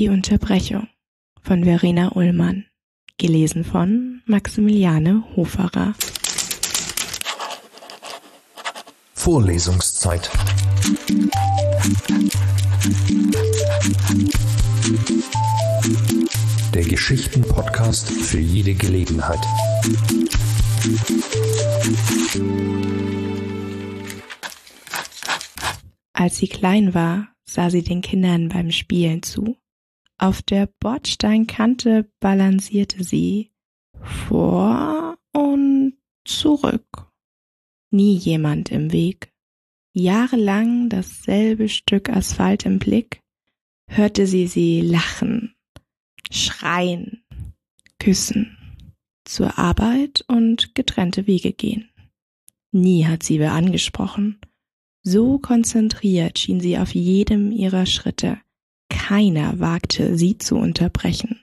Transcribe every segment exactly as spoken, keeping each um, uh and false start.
Die Unterbrechung von Verena Ullmann, gelesen von Maximiliane Hoferer. Vorlesungszeit. Der Geschichten-Podcast für jede Gelegenheit. Als sie klein war, sah sie den Kindern beim Spielen zu. Auf der Bordsteinkante balancierte sie vor und zurück. Nie jemand im Weg. Jahrelang dasselbe Stück Asphalt im Blick, hörte sie sie lachen, schreien, küssen, zur Arbeit und getrennte Wege gehen. Nie hat sie wer angesprochen. So konzentriert schien sie auf jedem ihrer Schritte. Keiner wagte, sie zu unterbrechen.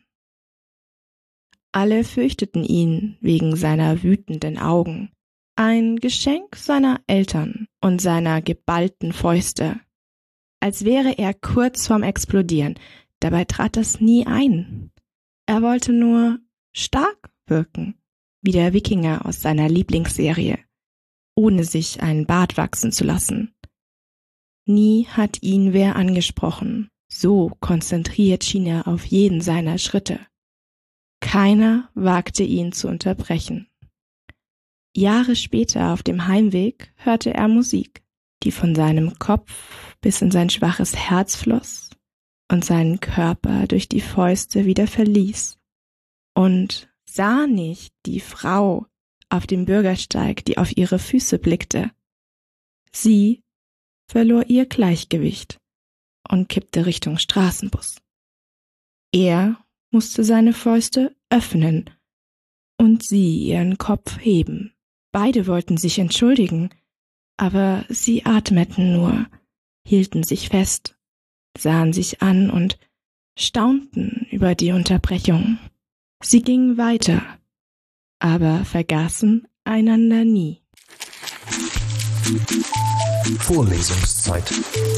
Alle fürchteten ihn wegen seiner wütenden Augen, ein Geschenk seiner Eltern und seiner geballten Fäuste. Als wäre er kurz vorm Explodieren, dabei trat das nie ein. Er wollte nur stark wirken, wie der Wikinger aus seiner Lieblingsserie, ohne sich einen Bart wachsen zu lassen. Nie hat ihn wer angesprochen. So konzentriert schien er auf jeden seiner Schritte. Keiner wagte ihn zu unterbrechen. Jahre später auf dem Heimweg hörte er Musik, die von seinem Kopf bis in sein schwaches Herz floss und seinen Körper durch die Fäuste wieder verließ. Und sah nicht die Frau auf dem Bürgersteig, die auf ihre Füße blickte. Sie verlor ihr Gleichgewicht und kippte Richtung Straßenbus. Er musste seine Fäuste öffnen und sie ihren Kopf heben. Beide wollten sich entschuldigen, aber sie atmeten nur, hielten sich fest, sahen sich an und staunten über die Unterbrechung. Sie gingen weiter, aber vergaßen einander nie. Vorlesungszeit.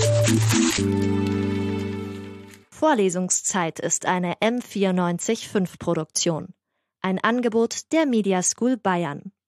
Vorlesungszeit ist eine M vierundneunzig Komma fünf Produktion. Ein Angebot der Media School Bayern.